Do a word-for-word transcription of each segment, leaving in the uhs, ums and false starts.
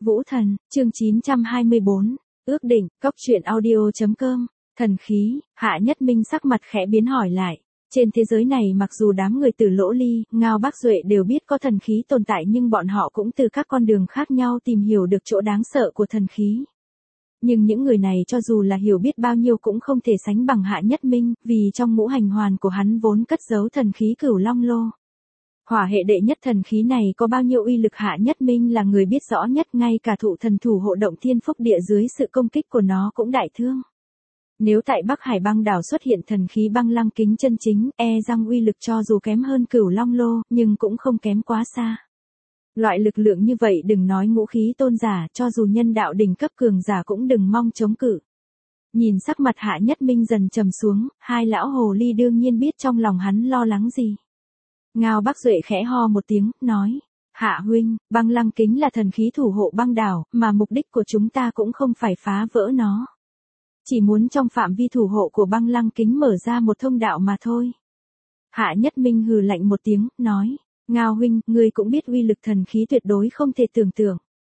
Vũ Thần, chương chín trăm hai mươi bốn, ước định, cốc truyện audio.com, thần khí, Hạ Nhất Minh sắc mặt khẽ biến hỏi lại. Trên thế giới này mặc dù đám người Tử Lỗ Ly, Ngao Bác Duệ đều biết có thần khí tồn tại nhưng bọn họ cũng từ các con đường khác nhau tìm hiểu được chỗ đáng sợ của thần khí. Nhưng những người này cho dù là hiểu biết bao nhiêu cũng không thể sánh bằng Hạ Nhất Minh, vì trong ngũ hành hoàn của hắn vốn cất giấu thần khí Cửu Long Lô. Hỏa hệ đệ nhất thần khí này có bao nhiêu uy lực Hạ Nhất Minh là người biết rõ nhất, ngay cả thụ thần thủ hộ động thiên phúc địa dưới sự công kích của nó cũng đại thương. Nếu tại Bắc Hải băng đảo xuất hiện thần khí băng lăng kính chân chính, e rằng uy lực cho dù kém hơn Cửu Long Lô, nhưng cũng không kém quá xa. Loại lực lượng như vậy đừng nói ngũ khí tôn giả, cho dù nhân đạo đỉnh cấp cường giả cũng đừng mong chống cự. Nhìn sắc mặt Hạ Nhất Minh dần trầm xuống, hai lão hồ ly đương nhiên biết trong lòng hắn lo lắng gì. Ngao Bác Duệ khẽ ho một tiếng, nói, Hạ huynh, băng lăng kính là thần khí thủ hộ băng đảo, mà mục đích của chúng ta cũng không phải phá vỡ nó. Chỉ muốn trong phạm vi thủ hộ của băng lăng kính mở ra một thông đạo mà thôi. Hạ Nhất Minh hừ lạnh một tiếng, nói, Ngao huynh, ngươi cũng biết uy lực thần khí tuyệt đối không thể tưởng tượng.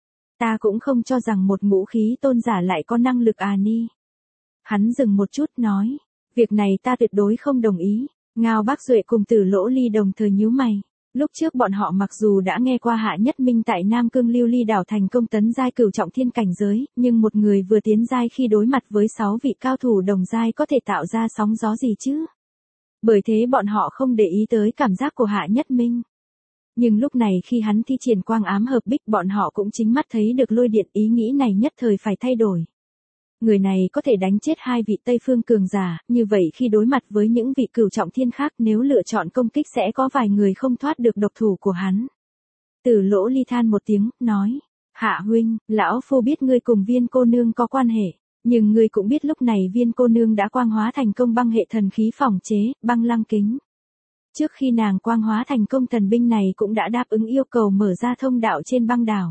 Ta cũng không cho rằng một ngũ khí tôn giả lại có năng lực à ni. Hắn dừng một chút, nói, việc này ta tuyệt đối không đồng ý. Ngao Bác Duệ cùng Tử Lỗ Ly đồng thời nhíu mày. Lúc trước bọn họ mặc dù đã nghe qua Hạ Nhất Minh tại Nam Cương Lưu Ly đảo thành công tấn giai cửu trọng thiên cảnh giới, nhưng một người vừa tiến giai khi đối mặt với sáu vị cao thủ đồng giai có thể tạo ra sóng gió gì chứ? Bởi thế bọn họ không để ý tới cảm giác của Hạ Nhất Minh. Nhưng lúc này khi hắn thi triển quang ám hợp bích, bọn họ cũng chính mắt thấy được lôi điện, ý nghĩ này nhất thời phải thay đổi. Người này có thể đánh chết hai vị Tây Phương cường giả, như vậy khi đối mặt với những vị cửu trọng thiên khác, nếu lựa chọn công kích sẽ có vài người không thoát được độc thủ của hắn. Tử Lỗ Ly than một tiếng, nói, Hạ huynh, lão phu biết ngươi cùng Viên cô nương có quan hệ, nhưng ngươi cũng biết lúc này Viên cô nương đã quang hóa thành công băng hệ thần khí phòng chế, băng lăng kính. Trước khi nàng quang hóa thành công thần binh này cũng đã đáp ứng yêu cầu mở ra thông đạo trên băng đảo.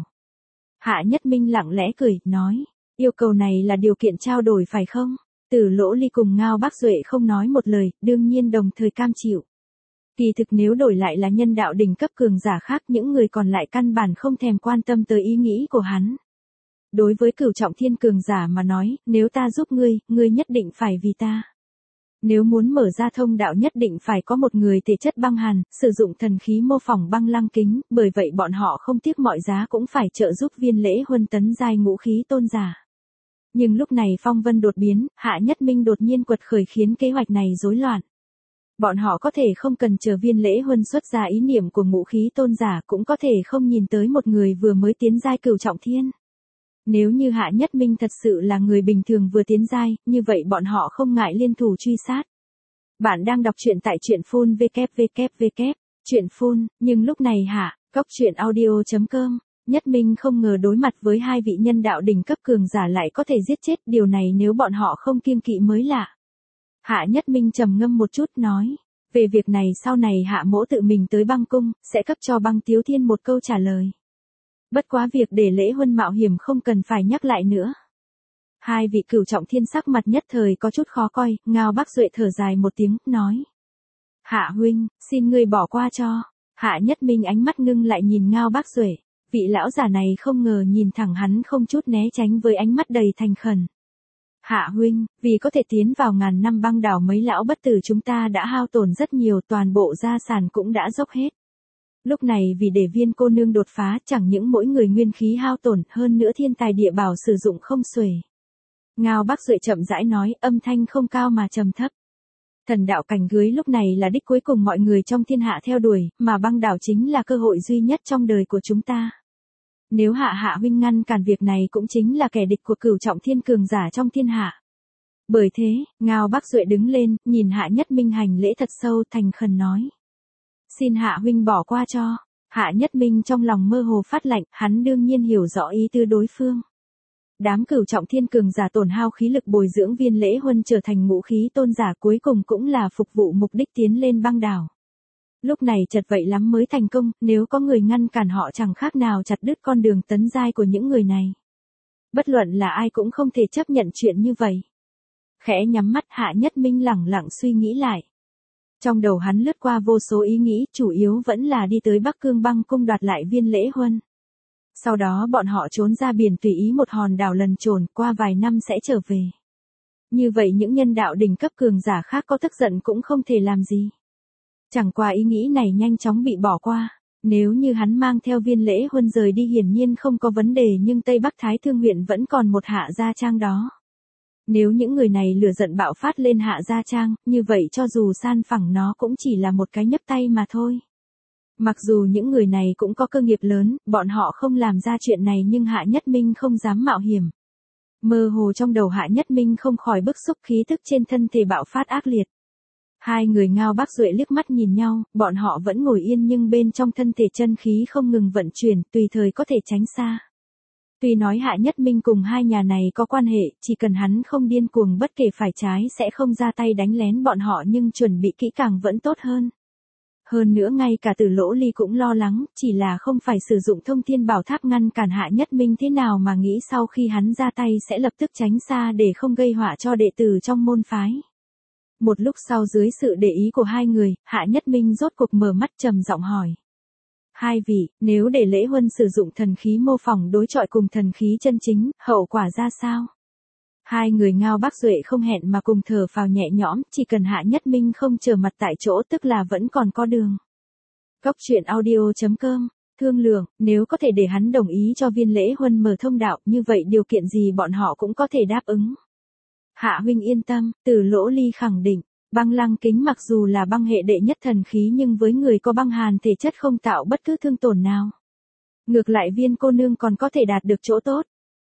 Hạ Nhất Minh lặng lẽ cười, nói, yêu cầu này là điều kiện trao đổi phải không? Tử Lỗ Ly cùng Ngao Bác Duệ không nói một lời, đương nhiên đồng thời cam chịu. Kỳ thực nếu đổi lại là nhân đạo đỉnh cấp cường giả khác, những người còn lại căn bản không thèm quan tâm tới ý nghĩ của hắn. Đối với cửu trọng thiên cường giả mà nói, nếu ta giúp ngươi, ngươi nhất định phải vì ta. Nếu muốn mở ra thông đạo nhất định phải có một người thể chất băng hàn, sử dụng thần khí mô phỏng băng lăng kính, bởi vậy bọn họ không tiếc mọi giá cũng phải trợ giúp Viên Lễ Huân tấn giai ngũ khí tôn giả. Nhưng lúc này phong vân đột biến, Hạ Nhất Minh đột nhiên quật khởi khiến kế hoạch này rối loạn. Bọn họ có thể không cần chờ Viên Lễ Huân xuất ra ý niệm của ngũ khí tôn giả, cũng có thể không nhìn tới một người vừa mới tiến giai cửu trọng thiên. Nếu như Hạ Nhất Minh thật sự là người bình thường vừa tiến giai, như vậy bọn họ không ngại liên thủ truy sát. Bạn đang đọc truyện tại truyện phun vê kép vê kép vê kép, truyện phun, nhưng lúc này Hạ, cốc truyện audio.com. Nhất Minh không ngờ đối mặt với hai vị nhân đạo đỉnh cấp cường giả lại có thể giết chết, điều này nếu bọn họ không kiêng kỵ mới lạ. Hạ Nhất Minh trầm ngâm một chút, nói, về việc này sau này Hạ mỗ tự mình tới băng cung, sẽ cấp cho băng Tiếu Thiên một câu trả lời. Bất quá việc để Lễ Huân mạo hiểm không cần phải nhắc lại nữa. Hai vị cửu trọng thiên sắc mặt nhất thời có chút khó coi, Ngao Bác Duệ thở dài một tiếng, nói, Hạ huynh, xin ngươi bỏ qua cho. Hạ Nhất Minh ánh mắt ngưng lại nhìn Ngao Bác Duệ. Vị lão giả này không ngờ nhìn thẳng hắn không chút né tránh với ánh mắt đầy thành khẩn. Hạ huynh, vì có thể tiến vào ngàn năm băng đảo mấy lão bất tử chúng ta đã hao tổn rất nhiều, toàn bộ gia sản cũng đã dốc hết. Lúc này vì để Viên cô nương đột phá, chẳng những mỗi người nguyên khí hao tổn, hơn nữa thiên tài địa bảo sử dụng không xuể. Ngao Bác Duệ chậm rãi nói, âm thanh không cao mà trầm thấp. Thần đạo cảnh cưới lúc này là đích cuối cùng mọi người trong thiên hạ theo đuổi, mà băng đảo chính là cơ hội duy nhất trong đời của chúng ta. Nếu Hạ Hạ huynh ngăn cản việc này cũng chính là kẻ địch của cửu trọng thiên cường giả trong thiên hạ. Bởi thế, Ngao Bác Duệ đứng lên, nhìn Hạ Nhất Minh hành lễ thật sâu, thành khẩn nói, xin Hạ huynh bỏ qua cho. Hạ Nhất Minh trong lòng mơ hồ phát lạnh, hắn đương nhiên hiểu rõ ý tư đối phương. Đám cửu trọng thiên cường giả tổn hao khí lực bồi dưỡng Viên Lễ Huân trở thành ngũ khí tôn giả, cuối cùng cũng là phục vụ mục đích tiến lên băng đảo. Lúc này chật vậy lắm mới thành công, nếu có người ngăn cản họ chẳng khác nào chặt đứt con đường tấn giai của những người này. Bất luận là ai cũng không thể chấp nhận chuyện như vậy. Khẽ nhắm mắt, Hạ Nhất Minh lẳng lặng suy nghĩ lại. Trong đầu hắn lướt qua vô số ý nghĩ, chủ yếu vẫn là đi tới Bắc Cương băng cung đoạt lại Viên Lễ Huân. Sau đó bọn họ trốn ra biển tùy ý một hòn đảo lần trồn, qua vài năm sẽ trở về. Như vậy những nhân đạo đỉnh cấp cường giả khác có tức giận cũng không thể làm gì. Chẳng qua ý nghĩ này nhanh chóng bị bỏ qua. Nếu như hắn mang theo Viên Lễ Huân rời đi hiển nhiên không có vấn đề, nhưng Tây Bắc Thái Thương huyện vẫn còn một Hạ Gia Trang đó. Nếu những người này lửa giận bạo phát lên Hạ Gia Trang, như vậy cho dù san phẳng nó cũng chỉ là một cái nhấp tay mà thôi. Mặc dù những người này cũng có cơ nghiệp lớn, bọn họ không làm ra chuyện này nhưng Hạ Nhất Minh không dám mạo hiểm. Mơ hồ trong đầu Hạ Nhất Minh không khỏi bức xúc, khí tức trên thân thể bạo phát ác liệt. Hai người Ngao Bác Duệ liếc mắt nhìn nhau, bọn họ vẫn ngồi yên nhưng bên trong thân thể chân khí không ngừng vận chuyển, tùy thời có thể tránh xa. Tuy nói Hạ Nhất Minh cùng hai nhà này có quan hệ, chỉ cần hắn không điên cuồng bất kể phải trái sẽ không ra tay đánh lén bọn họ, nhưng chuẩn bị kỹ càng vẫn tốt hơn. Hơn nữa ngay cả Tử Lỗ Ly cũng lo lắng, chỉ là không phải sử dụng thông thiên bảo tháp ngăn cản Hạ Nhất Minh thế nào mà nghĩ sau khi hắn ra tay sẽ lập tức tránh xa để không gây họa cho đệ tử trong môn phái. Một lúc sau dưới sự để ý của hai người, Hạ Nhất Minh rốt cuộc mở mắt trầm giọng hỏi. Hai vị, nếu để Lễ Huân sử dụng thần khí mô phỏng đối chọi cùng thần khí chân chính, hậu quả ra sao? Hai người Ngao Bác Duệ không hẹn mà cùng thở phào nhẹ nhõm, chỉ cần Hạ Nhất Minh không trở mặt tại chỗ tức là vẫn còn có đường. Cốc truyện audio chấm com, thương lượng, nếu có thể để hắn đồng ý cho Viên Lễ Huân mở thông đạo, như vậy điều kiện gì bọn họ cũng có thể đáp ứng. Hạ huynh yên tâm, Tử Lỗ Ly khẳng định, băng lăng kính mặc dù là băng hệ đệ nhất thần khí nhưng với người có băng hàn thể chất không tạo bất cứ thương tổn nào. Ngược lại Viên cô nương còn có thể đạt được chỗ tốt.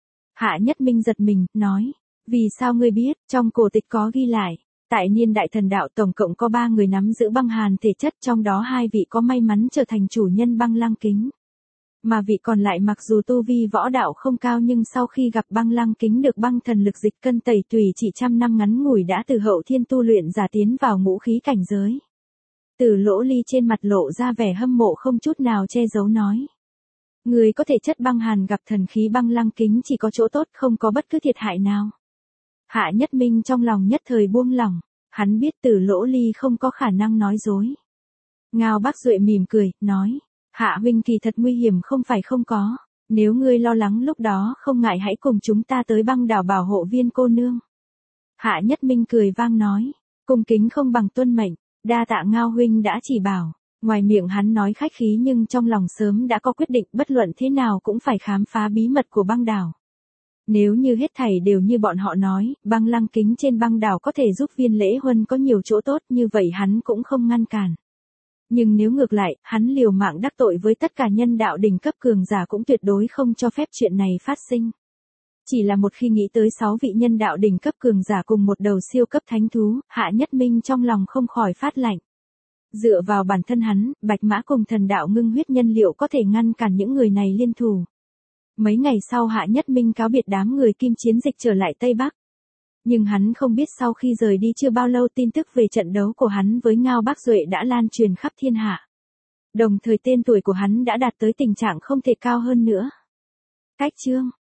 Hạ Nhất Minh giật mình, nói, vì sao ngươi biết, trong cổ tịch có ghi lại, tại niên đại thần đạo tổng cộng có ba người nắm giữ băng hàn thể chất, trong đó hai vị có may mắn trở thành chủ nhân băng lăng kính. Mà vị còn lại mặc dù tu vi võ đạo không cao nhưng sau khi gặp băng lăng kính được băng thần lực dịch cân tẩy tùy chỉ trăm năm ngắn ngủi đã từ hậu thiên tu luyện giả tiến vào ngũ khí cảnh giới. Tử Lỗ Ly trên mặt lộ ra vẻ hâm mộ không chút nào che giấu, nói. Người có thể chất băng hàn gặp thần khí băng lăng kính chỉ có chỗ tốt, không có bất cứ thiệt hại nào. Hạ Nhất Minh trong lòng nhất thời buông lỏng, hắn biết Tử Lỗ Ly không có khả năng nói dối. Ngao Bác Duệ mỉm cười, nói. Hạ huynh kỳ thật nguy hiểm không phải không có, nếu ngươi lo lắng lúc đó không ngại hãy cùng chúng ta tới băng đảo bảo hộ Viên cô nương. Hạ Nhất Minh cười vang nói, cung kính không bằng tuân mệnh, đa tạ Ngao huynh đã chỉ bảo. Ngoài miệng hắn nói khách khí nhưng trong lòng sớm đã có quyết định, bất luận thế nào cũng phải khám phá bí mật của băng đảo. Nếu như hết thảy đều như bọn họ nói, băng lăng kính trên băng đảo có thể giúp Viên Lễ Huân có nhiều chỗ tốt, như vậy hắn cũng không ngăn cản. Nhưng nếu ngược lại, hắn liều mạng đắc tội với tất cả nhân đạo đỉnh cấp cường giả cũng tuyệt đối không cho phép chuyện này phát sinh. Chỉ là một khi nghĩ tới sáu vị nhân đạo đỉnh cấp cường giả cùng một đầu siêu cấp thánh thú, Hạ Nhất Minh trong lòng không khỏi phát lạnh. Dựa vào bản thân hắn, Bạch Mã cùng thần đạo ngưng huyết nhân liệu có thể ngăn cản những người này liên thủ. Mấy ngày sau Hạ Nhất Minh cáo biệt đám người Kim Chiến Dịch trở lại Tây Bắc. Nhưng hắn không biết sau khi rời đi chưa bao lâu tin tức về trận đấu của hắn với Ngao Bác Duệ đã lan truyền khắp thiên hạ. Đồng thời tên tuổi của hắn đã đạt tới tình trạng không thể cao hơn nữa. Cách chương